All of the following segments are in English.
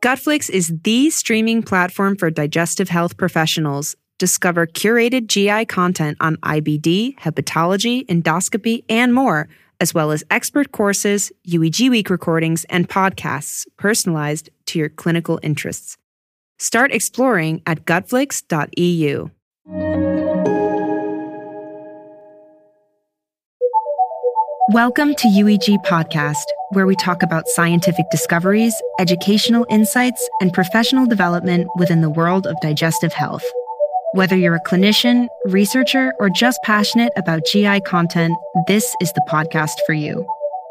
Gutflix is the streaming platform for digestive health professionals. Discover curated GI content on IBD, hepatology, endoscopy, and more, as well as expert courses, UEG Week recordings, and podcasts personalized to your clinical interests. Start exploring at gutflix.eu. Welcome to UEG Podcast, where we talk about scientific discoveries, educational insights, and professional development within the world of digestive health. Whether you're a clinician, researcher, or just passionate about GI content, this is the podcast for you.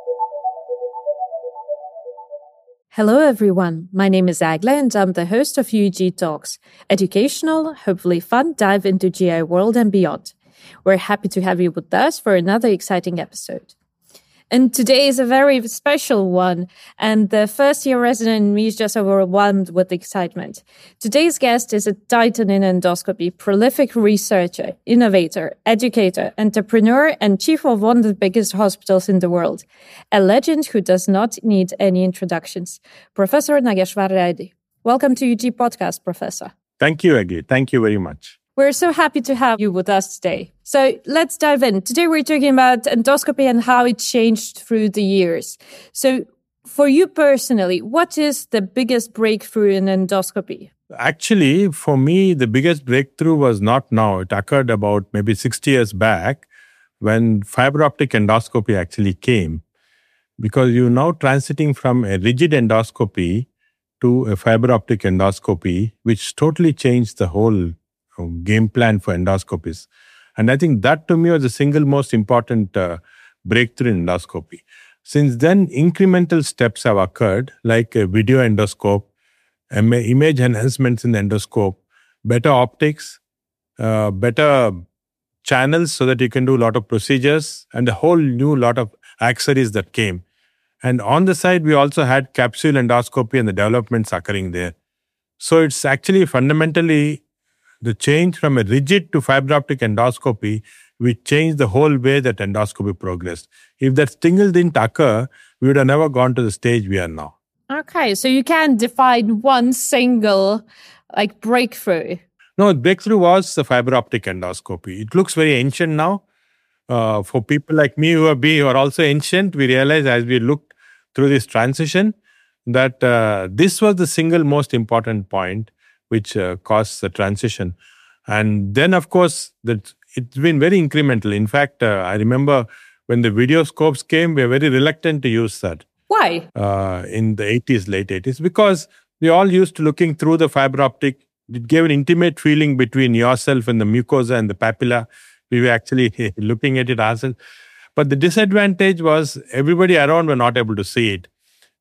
Hello, everyone. My name is Agla, and I'm the host of UEG Talks, educational, hopefully fun dive into GI world and beyond. We're happy to have you with us for another exciting episode. And today is a very special one, and the first-year resident in me is just overwhelmed with excitement. Today's guest is a titan in endoscopy, prolific researcher, innovator, educator, entrepreneur, and chief of one of the biggest hospitals in the world. A legend who does not need any introductions. Professor Nageshwar Reddy. Welcome to UG Podcast, Professor. Thank you, Aggie. Thank you very much. We're so happy to have you with us today. So let's dive in. Today we're talking about endoscopy and how it changed through the years. So for you personally, what is the biggest breakthrough in endoscopy? Actually, for me, the biggest breakthrough was not now. It occurred about maybe 60 years back when fiber optic endoscopy actually came. Because you're now transiting from a rigid endoscopy to a fiber optic endoscopy, which totally changed the whole game plan for endoscopies. And I think that to me was the single most important breakthrough in endoscopy. Since then, incremental steps have occurred, like a video endoscope, image enhancements in the endoscope, better optics, better channels so that you can do a lot of procedures, and a whole new lot of accessories that came. And on the side, we also had capsule endoscopy and the developments occurring there. So it's actually fundamentally the change from a rigid to fiber optic endoscopy, which changed the whole way that endoscopy progressed. If that single didn't occur, we would have never gone to the stage we are now. Okay, so you can't define one single breakthrough. No, breakthrough was the fiber optic endoscopy. It looks very ancient now. For people like me who are also ancient, we realize as we looked through this transition that this was the single most important point which caused the transition. And then, of course, that it's been very incremental. In fact, I remember when the video scopes came, we were very reluctant to use that. Why? In the 80s, late 80s, because we all used to looking through the fiber optic. It gave an intimate feeling between yourself and the mucosa and the papilla. We were actually looking at it ourselves. But the disadvantage was everybody around were not able to see it.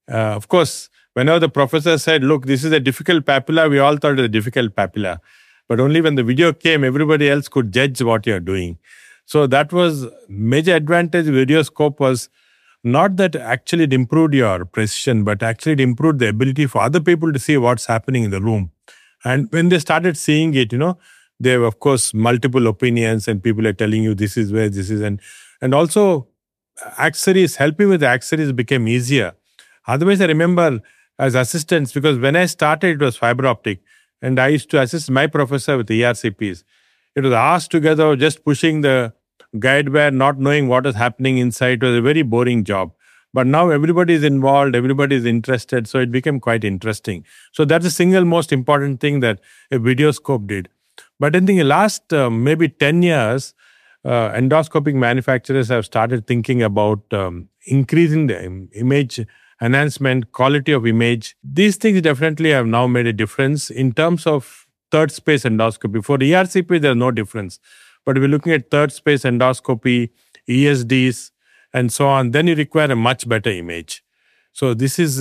Of course, whenever the professor said, look, this is a difficult papilla, we all thought it was a difficult papilla. But only when the video came, everybody else could judge what you're doing. So that was major advantage of video scope was not that actually it improved your precision, but actually it improved the ability for other people to see what's happening in the room. And when they started seeing it, there were, of course, multiple opinions and people are telling you this is where this is. And also, accessories, helping with the accessories became easier. Otherwise, I remember as assistants, because when I started, it was fiber optic, and I used to assist my professor with the ERCPs. It was hours together, just pushing the guide wire, not knowing what is happening inside. It was a very boring job. But now everybody is involved, everybody is interested, so it became quite interesting. So that's the single most important thing that a video scope did. But in the last maybe 10 years, endoscopic manufacturers have started thinking about increasing the image enhancement, quality of image. These things definitely have now made a difference in terms of third space endoscopy. For the ERCP, there's no difference. But if we're looking at third space endoscopy, ESDs, and so on, then you require a much better image. So this is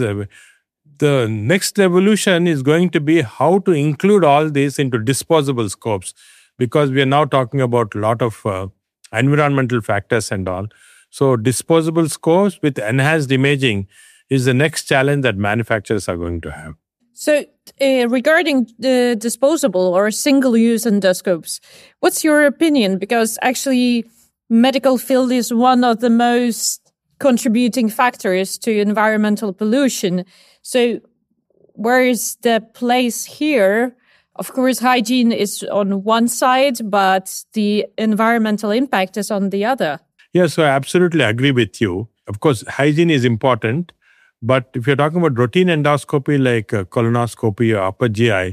the next evolution is going to be how to include all this into disposable scopes, because we are now talking about a lot of environmental factors and all. So disposable scopes with enhanced imaging is the next challenge that manufacturers are going to have. So regarding the disposable or single-use endoscopes, what's your opinion? Because actually medical field is one of the most contributing factors to environmental pollution. So where is the place here? Of course, hygiene is on one side, but the environmental impact is on the other. Yeah, so I absolutely agree with you. Of course, hygiene is important. But if you're talking about routine endoscopy like colonoscopy or upper GI,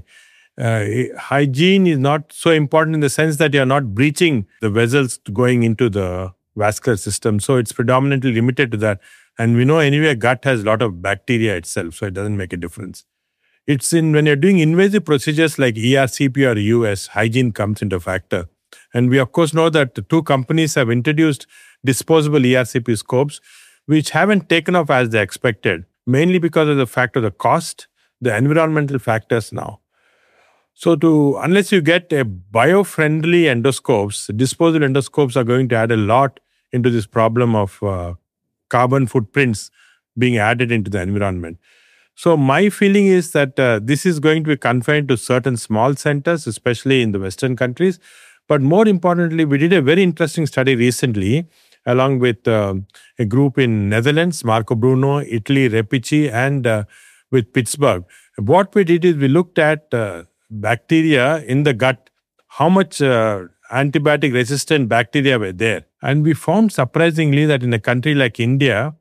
hygiene is not so important in the sense that you're not breaching the vessels going into the vascular system. So it's predominantly limited to that. And we know anyway, gut has a lot of bacteria itself, so it doesn't make a difference. It's when you're doing invasive procedures like ERCP or US, hygiene comes into factor. And we of course know that the two companies have introduced disposable ERCP scopes, which haven't taken off as they expected, mainly because of the fact of the cost, the environmental factors now. So unless you get a bio-friendly endoscopes, disposable endoscopes are going to add a lot into this problem of carbon footprints being added into the environment. So my feeling is that this is going to be confined to certain small centers, especially in the Western countries. But more importantly, we did a very interesting study recently along with a group in Netherlands, Marco Bruno, Italy, Repici, and with Pittsburgh. What we did is we looked at bacteria in the gut, how much antibiotic-resistant bacteria were there. And we found surprisingly that in a country like India,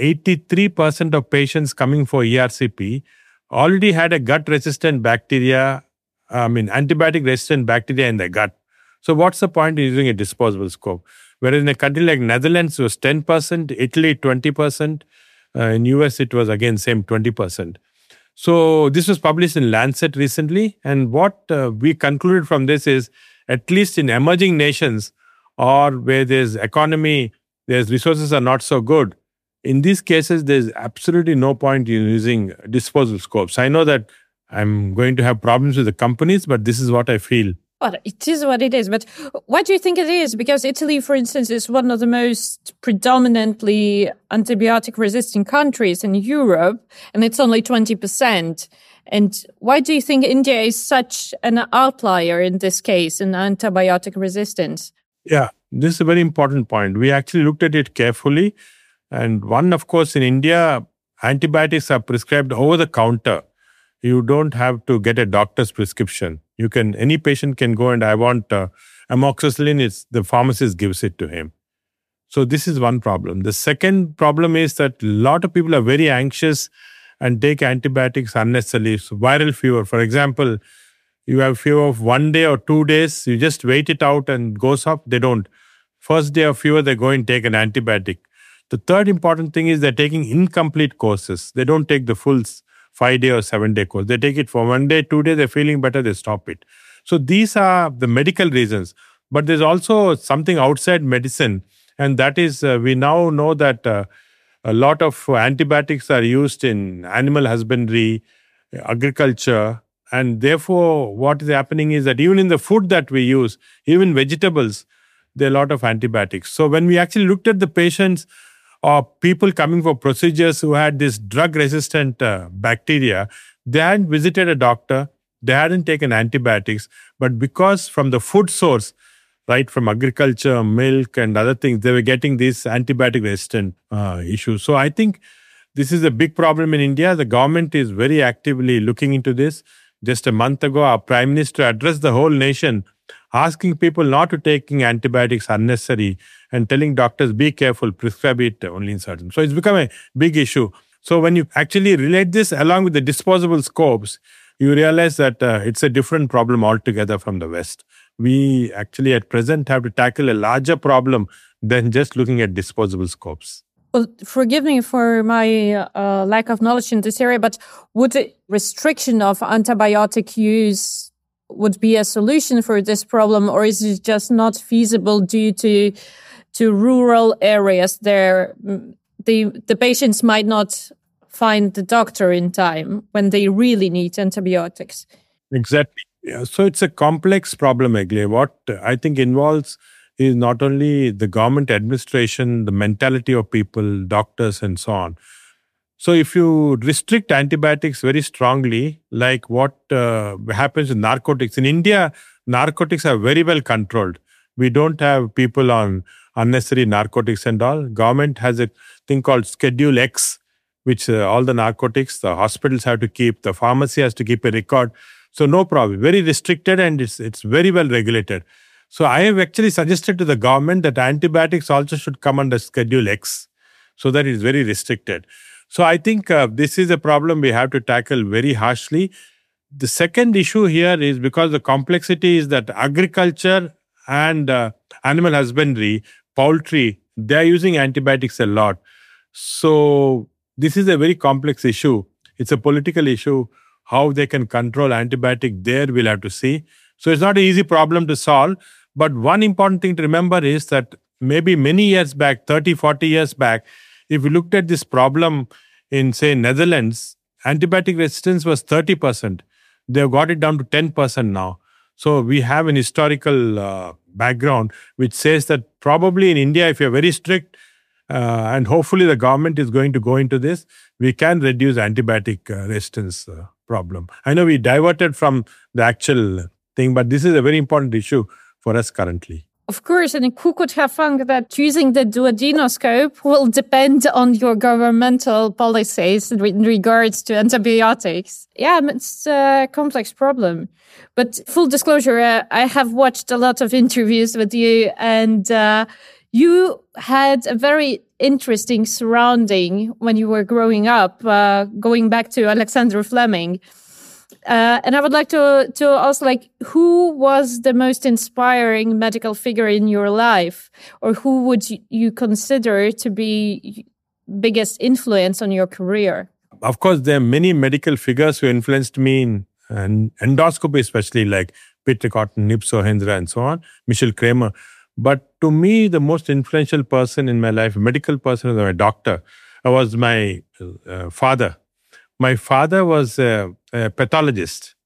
83% of patients coming for ERCP already had a gut-resistant bacteria, antibiotic-resistant bacteria in their gut. So what's the point in using a disposable scope? Whereas in a country like Netherlands, it was 10%, Italy 20%, in US it was again same 20%. So this was published in Lancet recently, and what we concluded from this is, at least in emerging nations or where there's resources are not so good, in these cases there's absolutely no point in using disposable scopes. I know that I'm going to have problems with the companies, but this is what I feel. Well, it is what it is. But what do you think it is? Because Italy, for instance, is one of the most predominantly antibiotic-resistant countries in Europe, and it's only 20%. And why do you think India is such an outlier in this case in antibiotic resistance? Yeah, this is a very important point. We actually looked at it carefully. And one, of course, in India, antibiotics are prescribed over the counter. You don't have to get a doctor's prescription. Any patient can go and I want amoxicillin, the pharmacist gives it to him. So this is one problem. The second problem is that a lot of people are very anxious and take antibiotics unnecessarily. So viral fever, for example, you have fever of 1 day or 2 days, you just wait it out and goes up. They don't. First day of fever, they go and take an antibiotic. The third important thing is they're taking incomplete courses. They don't take the full 5-day or 7-day course. They take it for 1 day, 2 days, they're feeling better, they stop it. So these are the medical reasons. But there's also something outside medicine, and that is we now know that a lot of antibiotics are used in animal husbandry, agriculture, and therefore what is happening is that even in the food that we use, even vegetables, there are a lot of antibiotics. So when we actually looked at the patients or people coming for procedures who had this drug-resistant bacteria, they hadn't visited a doctor, they hadn't taken antibiotics, but because from the food source, right, from agriculture, milk and other things, they were getting these antibiotic-resistant issues. So I think this is a big problem in India. The government is very actively looking into this. Just a month ago, our Prime Minister addressed the whole nation, asking people not to taking antibiotics unnecessary and telling doctors, be careful, prescribe it only in certain. So it's become a big issue. So when you actually relate this along with the disposable scopes, you realize that it's a different problem altogether from the West. We actually at present have to tackle a larger problem than just looking at disposable scopes. Well, forgive me for my lack of knowledge in this area, but would a restriction of antibiotic use would be a solution for this problem, or is it just not feasible due to rural areas there? The patients might not find the doctor in time when they really need antibiotics. Exactly. Yeah. So it's a complex problem, Egle. What I think involves is not only the government administration, the mentality of people, doctors, and so on. So if you restrict antibiotics very strongly, like what happens with narcotics. In India, narcotics are very well controlled. We don't have people on unnecessary narcotics and all. Government has a thing called Schedule X, which all the narcotics, the hospitals have to keep, the pharmacy has to keep a record. So no problem. Very restricted, and it's very well regulated. So I have actually suggested to the government that antibiotics also should come under Schedule X, so that it's very restricted. So I think this is a problem we have to tackle very harshly. The second issue here is because the complexity is that agriculture and animal husbandry, poultry, they are using antibiotics a lot. So this is a very complex issue. It's a political issue. How they can control antibiotic there, we'll have to see. So it's not an easy problem to solve. But one important thing to remember is that maybe many years back, 30, 40 years back, if we looked at this problem in, say, Netherlands, antibiotic resistance was 30%. They've got it down to 10% now. So we have an historical background which says that probably in India, if you're very strict, and hopefully the government is going to go into this, we can reduce antibiotic resistance problem. I know we diverted from the actual thing, but this is a very important issue for us currently. Of course, and who could have thunk that choosing the duodenoscope will depend on your governmental policies in regards to antibiotics? Yeah, it's a complex problem. But full disclosure, I have watched a lot of interviews with you, and you had a very interesting surrounding when you were growing up, going back to Alexander Fleming. And I would like to ask, who was the most inspiring medical figure in your life, or who would you consider to be biggest influence on your career? Of course, there are many medical figures who influenced me in endoscopy, especially like Peter Cotton, Nips O'Hendra, and so on, Michel Kramer. But to me, the most influential person in my life, medical person, was my doctor. Was my father. My father was a pathologist.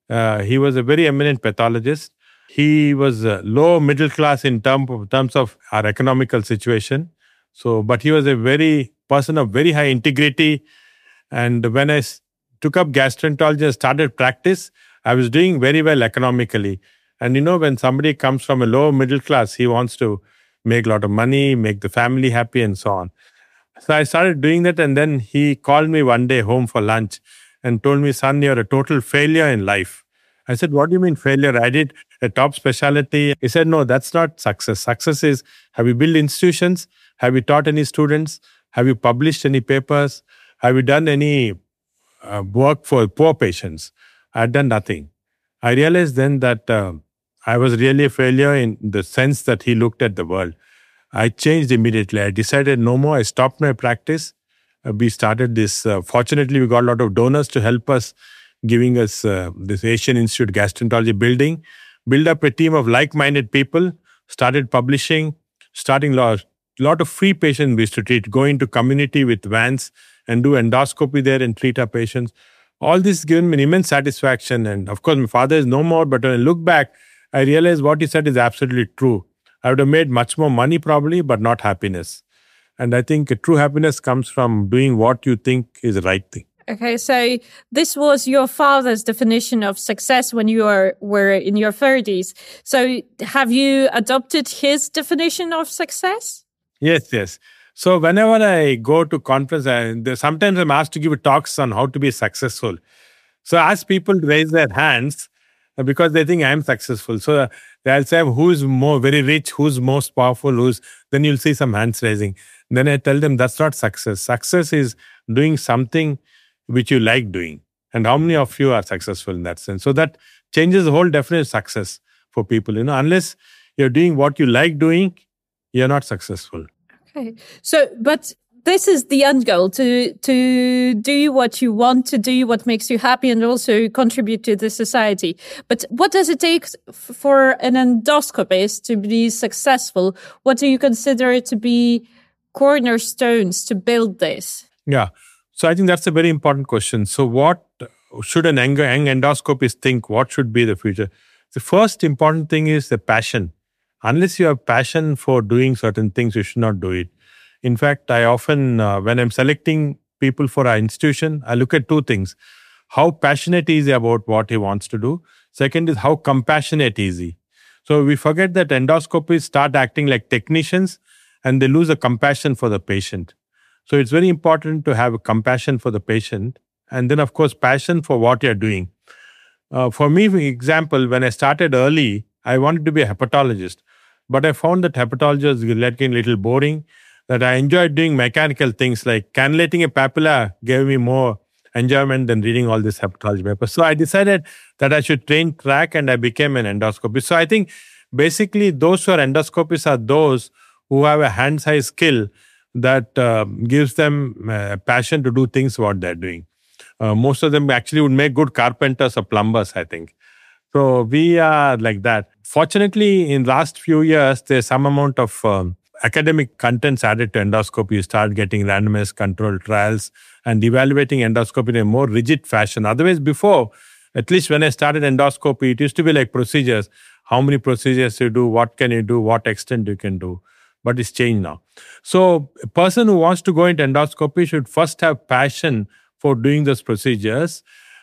He was a very eminent pathologist. He was low middle class in terms of our economical situation. So, but he was a very person of very high integrity. And when I took up gastroenterology and started practice, I was doing very well economically. And when somebody comes from a low middle class, he wants to make a lot of money, make the family happy, and so on. So I started doing that, and then he called me one day home for lunch and told me, "Son, you're a total failure in life." I said, "What do you mean failure? I did a top specialty." He said, "No, that's not success. Success is, have you built institutions? Have you taught any students? Have you published any papers? Have you done any work for poor patients?" I had done nothing. I realized then that I was really a failure in the sense that he looked at the world. I changed immediately. I decided no more. I stopped my practice. We started this. Fortunately, we got a lot of donors to help us, giving us this Asian Institute Gastroenterology building, build up a team of like-minded people, started publishing, starting a lot of free patients we used to treat, go into community with vans and do endoscopy there and treat our patients. All this given me an immense satisfaction. And of course, my father is no more, but when I look back, I realized what he said is absolutely true. I would have made much more money probably, but not happiness. And I think true happiness comes from doing what you think is the right thing. Okay, so this was your father's definition of success when you were in your 30s. So have you adopted his definition of success? Yes. So whenever I go to conference, sometimes I'm asked to give talks on how to be successful. So I ask people to raise their hands because they think I'm successful. So they'll say, who's more very rich, who's most powerful, then you'll see some hands raising. Then I tell them that's not success. Success is doing something which you like doing. And how many of you are successful in that sense? So that changes the whole definition of success for people. Unless you're doing what you like doing, you're not successful. Okay. So, but this is the end goal, to do what you want to do, what makes you happy, and also contribute to the society. But what does it take for an endoscopist to be successful? What do you consider to be cornerstones to build this? Yeah. So I think that's a very important question. So what should an young endoscopist think? What should be the future? The first important thing is the passion. Unless you have passion for doing certain things, you should not do it. In fact, I often, when I'm selecting people for our institution, I look at two things. How passionate is he about what he wants to do? Second is how compassionate is he? So we forget that endoscopists start acting like technicians and they lose the compassion for the patient. So it's very important to have compassion for the patient. And then, of course, passion for what you're doing. For me, for example, when I started early, I wanted to be a hepatologist. But I found that hepatology was getting a little boring, that I enjoyed doing mechanical things like cannulating a papilla gave me more enjoyment than reading all this hepatology papers. So I decided that I should train track and I became an endoscopist. So I think basically those who are endoscopists are those who have a hand-eye skill that gives them passion to do things what they're doing. Most of them actually would make good carpenters or plumbers, I think. So we are like that. Fortunately, in last few years, there's some amount of academic contents added to endoscopy. You start getting randomized controlled trials and evaluating endoscopy in a more rigid fashion. Otherwise, before, at least when I started endoscopy, it used to be like procedures. How many procedures you do, what can you do, what extent you can do. But it's changed now. So a person who wants to go into endoscopy should first have passion for doing those procedures.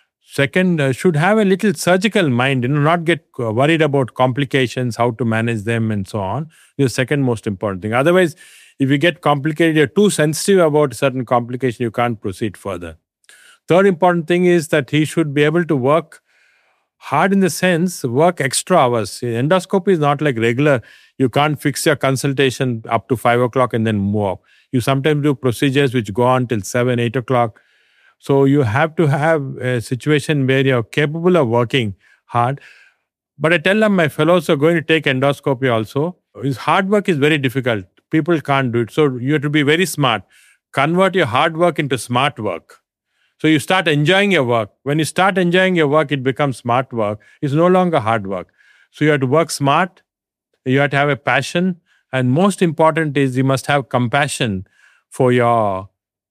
Second, should have a little surgical mind, not get worried about complications, how to manage them and so on. The second most important thing. Otherwise, if you get complicated, you're too sensitive about a certain complication, you can't proceed further. Third important thing is that he should be able to work hard in the sense, work extra hours. Endoscopy is not like regular. You can't fix your consultation up to 5 o'clock and then move up. You sometimes do procedures which go on till 7, 8 o'clock. So you have to have a situation where you're capable of working hard. But I tell them, my fellows are going to take endoscopy also. Hard work is very difficult. People can't do it. So you have to be very smart. Convert your hard work into smart work. So you start enjoying your work. When you start enjoying your work, it becomes smart work. It's no longer hard work. So you have to work smart. You have to have a passion. And most important is you must have compassion for your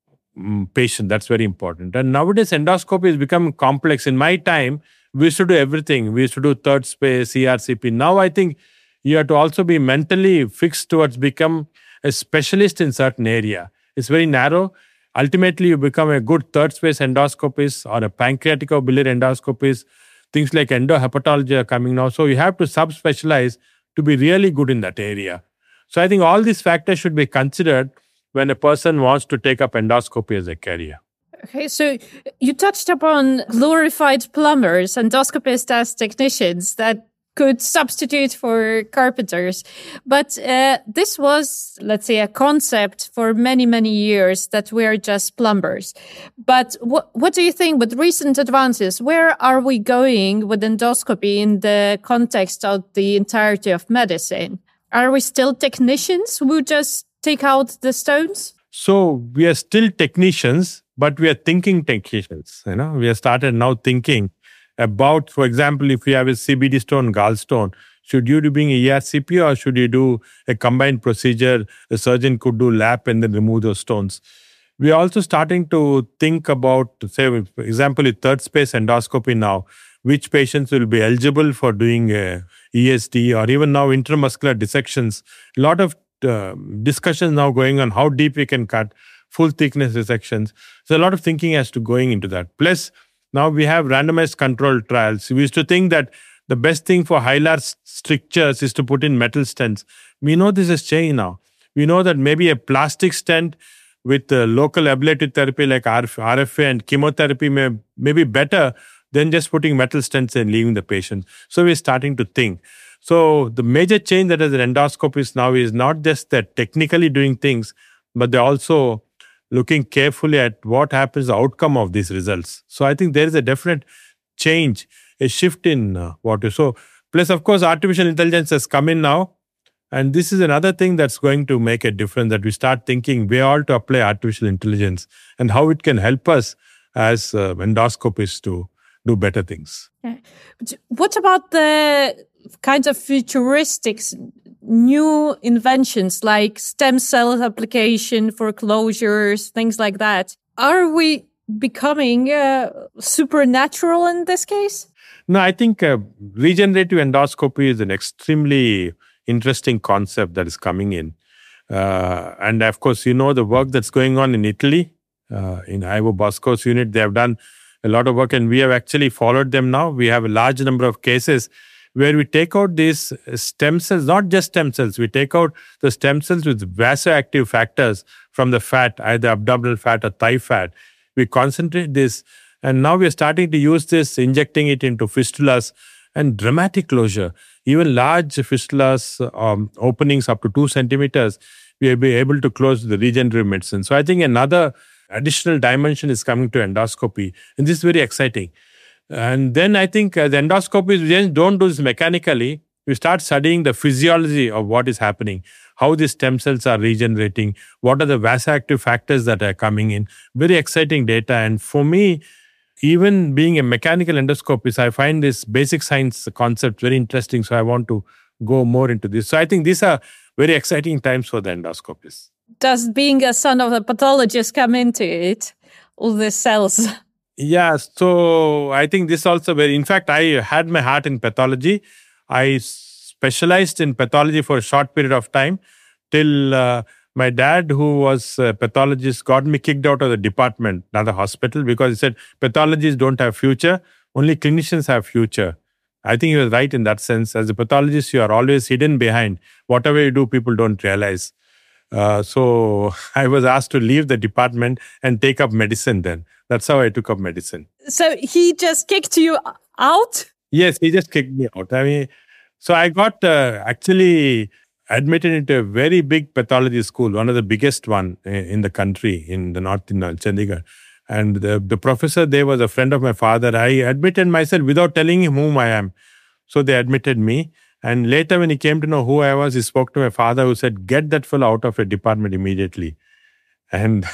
patient. That's very important. And nowadays, endoscopy has become complex. In my time, we used to do everything. We used to do third space, ERCP. Now I think you have to also be mentally fixed towards become a specialist in certain area. It's very narrow. Ultimately, you become a good third space endoscopist or a pancreatic or biliary endoscopist. Things like endohepatology are coming now. So you have to subspecialize to be really good in that area. So I think all these factors should be considered when a person wants to take up endoscopy as a career. Okay, so you touched upon glorified plumbers, endoscopists as technicians that could substitute for carpenters. But this was, let's say, a concept for many, many years that we're just plumbers. But what do you think with recent advances? Where are we going with endoscopy in the context of the entirety of medicine? Are we still technicians who just take out the stones? So we are still technicians, but we are thinking technicians. We have started now thinking about, for example, if you have a CBD stone, gallstone, should you do being a ERCP or should you do a combined procedure? The surgeon could do lap and then remove those stones. We are also starting to think about, say, for example, with third space endoscopy now, which patients will be eligible for doing ESD or even now intramuscular dissections. A lot of discussions now going on how deep we can cut, full thickness dissections. So a lot of thinking has to going into that. Plus, now we have randomized controlled trials. We used to think that the best thing for hilar strictures is to put in metal stents. We know this has changed now. We know that maybe a plastic stent with local ablative therapy like RFA and chemotherapy may be better than just putting metal stents and leaving the patient. So we're starting to think. So the major change that as an endoscopist now is not just that technically doing things, but they're also looking carefully at what happens, the outcome of these results. So I think there is a definite change, a shift in what is so. Plus, of course, artificial intelligence has come in now. And this is another thing that's going to make a difference, that we start thinking where all to apply artificial intelligence and how it can help us as endoscopists to do better things. Yeah. What about the kind of futuristic new inventions like stem cell application for closures, things like that? Are we becoming supernatural in this case? No, I think regenerative endoscopy is an extremely interesting concept that is coming in. And of course, the work that's going on in Italy, in Ivo Bosco's unit, they have done a lot of work and we have actually followed them now. We have a large number of cases where we take out these stem cells, not just stem cells, we take out the stem cells with vasoactive factors from the fat, either abdominal fat or thigh fat. We concentrate this, and now we are starting to use this, injecting it into fistulas and dramatic closure. Even large fistulas, openings up to 2 centimeters, we will be able to close the regenerative medicine. So I think another additional dimension is coming to endoscopy, and this is very exciting. And then I think the endoscopy, we just don't do this mechanically. We start studying the physiology of what is happening, how these stem cells are regenerating, what are the vasoactive factors that are coming in. Very exciting data. And for me, even being a mechanical endoscopist, I find this basic science concept very interesting. So I want to go more into this. So I think these are very exciting times for the endoscopist. Does being a son of a pathologist come into it? All the cells? Yeah, so I think this also in fact, I had my heart in pathology. I specialized in pathology for a short period of time till my dad, who was a pathologist, got me kicked out of the department, not the hospital, because he said, pathologists don't have future, only clinicians have future. I think he was right in that sense. As a pathologist, you are always hidden behind. Whatever you do, people don't realize. So I was asked to leave the department and take up medicine then. That's how I took up medicine. So he just kicked you out? Yes, he just kicked me out. I mean, so I got actually admitted into a very big pathology school, one of the biggest one in the country, in the north in Chandigarh. And the professor there was a friend of my father. I admitted myself without telling him whom I am. So they admitted me. And later when he came to know who I was, he spoke to my father, who said, get that fellow out of a department immediately. And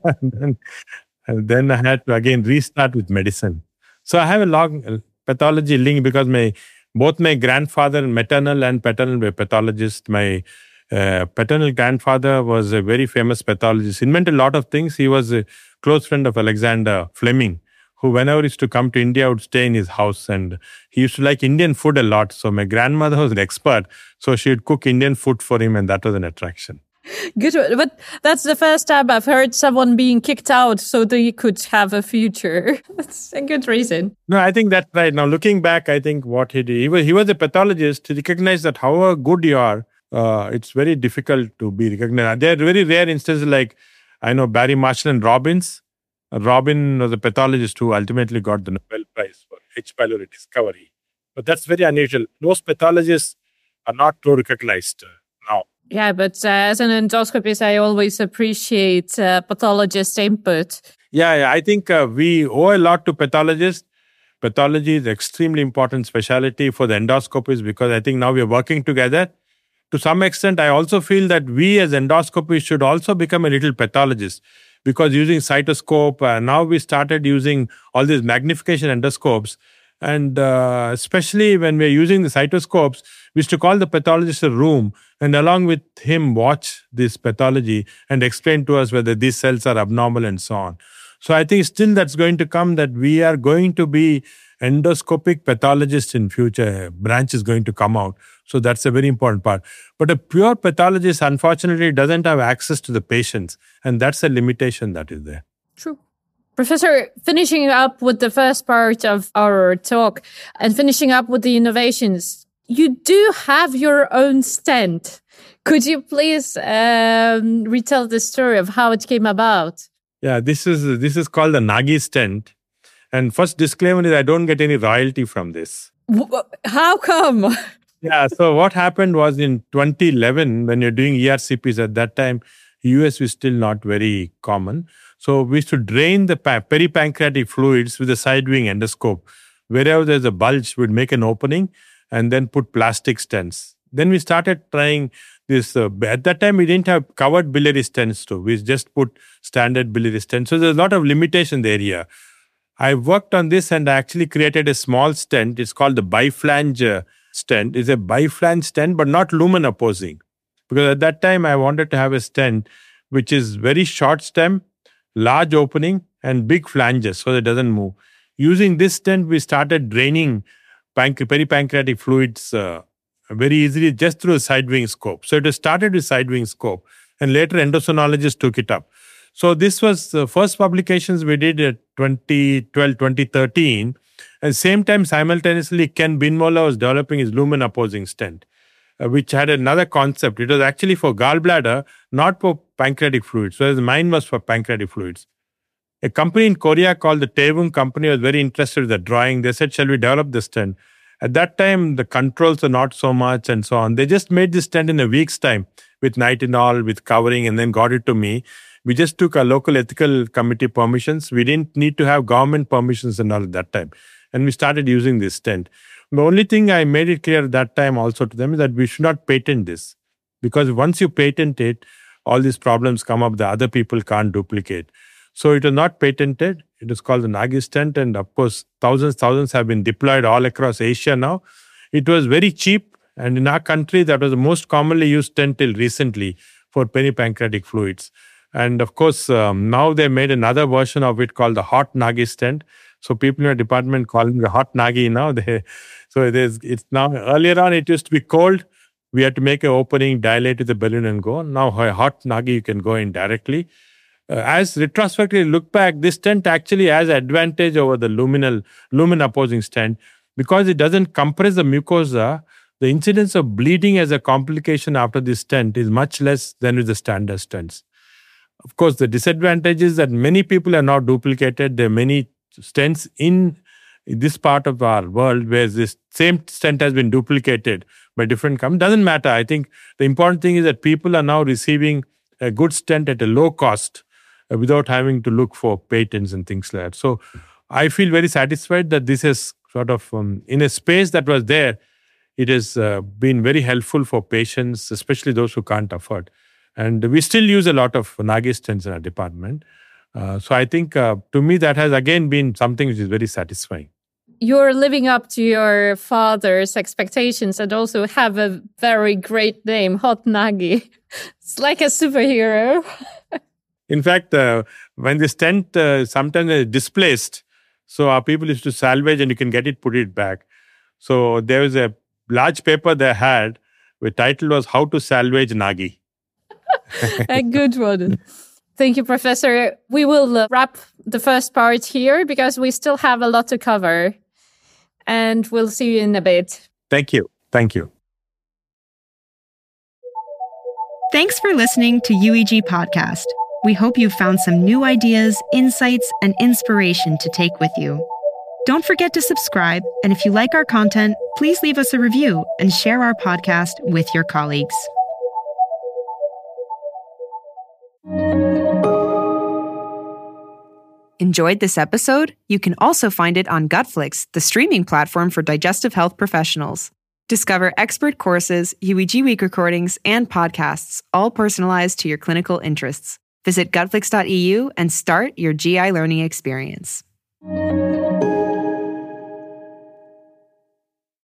then I had to again restart with medicine. So I have a long pathology link because both my grandfather, maternal and paternal, were pathologists. My paternal grandfather was a very famous pathologist. He invented a lot of things. He was a close friend of Alexander Fleming, who whenever he used to come to India would stay in his house, and he used to like Indian food a lot. So my grandmother was an expert. So she would cook Indian food for him, and that was an attraction. Good, but that's the first time I've heard someone being kicked out so they could have a future. That's a good reason. No, I think that's right. Now, looking back, I think what he did, he was a pathologist. He recognized that however good you are, it's very difficult to be recognized. There are very rare instances like, I know Barry Marshall and Robbins. Robin was a pathologist who ultimately got the Nobel Prize for H. pylori discovery. But that's very unusual. Most pathologists are not so recognized now. Yeah, but as an endoscopist, I always appreciate pathologist input. Yeah, I think we owe a lot to pathologists. Pathology is extremely important specialty for the endoscopists because I think now we are working together. To some extent, I also feel that we as endoscopists should also become a little pathologist because using cytoscope, now we started using all these magnification endoscopes. And especially when we're using the cytoscopes, we used to call the pathologist a room and along with him watch this pathology and explain to us whether these cells are abnormal and so on. So I think still that's going to come, that we are going to be endoscopic pathologists in future. A branch is going to come out. So that's a very important part. But a pure pathologist, unfortunately, doesn't have access to the patients. And that's a limitation that is there. True. Professor, finishing up with the first part of our talk and finishing up with the innovations, you do have your own stent. Could you please retell the story of how it came about? Yeah, this is called the Nagi stent. And first disclaimer is I don't get any royalty from this. How come? Yeah, so what happened was in 2011, when you're doing ERCPs at that time, US was still not very common. So we used to drain the peripancreatic fluids with a side-wing endoscope. Wherever there's a bulge, we'd make an opening and then put plastic stents. Then we started trying this. At that time, we didn't have covered biliary stents too. We just put standard biliary stents. So there's a lot of limitation there here. I worked on this and I actually created a small stent. It's called the biflange stent. It's a biflange stent, but not lumen opposing. Because at that time, I wanted to have a stent which is very short stem, large opening, and big flanges so that it doesn't move. Using this stent, we started draining peripancreatic fluids very easily just through a side-wing scope. So it started with side-wing scope, and later endocrinologists took it up. So this was the first publications we did at 2012, 2013. At the same time, simultaneously, Ken Binmola was developing his lumen opposing stent, which had another concept. It was actually for gallbladder, not for pancreatic fluids, whereas mine was for pancreatic fluids. A company in Korea called the Taewung company was very interested in the drawing. They said, shall we develop this stent? At that time, the controls are not so much and so on. They just made this stent in a week's time with nitinol, with covering, and then got it to me. We just took our local ethical committee permissions. We didn't need to have government permissions and all at that time. And we started using this stent. The only thing I made it clear at that time also to them is that we should not patent this. Because once you patent it, all these problems come up that other people can't duplicate. So it was not patented. It is called the Nagi stent. And of course, thousands have been deployed all across Asia now. It was very cheap. And in our country, that was the most commonly used stent till recently for peripancreatic fluids. And of course, now they made another version of it called the hot Nagi stent. So people in our department call it the hot Nagi now. It's now, earlier on, it used to be cold. We had to make an opening, dilate the balloon and go. Now, a hot Nagi, you can go in directly. As retrospectively look back, this stent actually has advantage over the lumen opposing stent because it doesn't compress the mucosa. The incidence of bleeding as a complication after this stent is much less than with the standard stents. Of course, the disadvantage is that many people are now duplicated. There are many stents in this part of our world where this same stent has been duplicated by different companies. Doesn't matter. I think the important thing is that people are now receiving a good stent at a low cost without having to look for patents and things like that. So I feel very satisfied that this is sort of, in a space that was there, it has been very helpful for patients, especially those who can't afford. And we still use a lot of Nagi stents in our department. So I think, to me, that has again been something which is very satisfying. You're living up to your father's expectations and also have a very great name, Hot Nagi. It's like a superhero. In fact, when the stent sometimes is displaced, so our people used to salvage and you can get it, put it back. So there was a large paper they had, the title was How to Salvage Nagi. A good one. Thank you, Professor. We will wrap the first part here because we still have a lot to cover. And we'll see you in a bit. Thank you. Thank you. Thanks for listening to UEG Podcast. We hope you found some new ideas, insights, and inspiration to take with you. Don't forget to subscribe, and if you like our content, please leave us a review and share our podcast with your colleagues. Enjoyed this episode? You can also find it on Gutflix, the streaming platform for digestive health professionals. Discover expert courses, UEG Week recordings, and podcasts, all personalized to your clinical interests. Visit gutflix.eu and start your GI learning experience.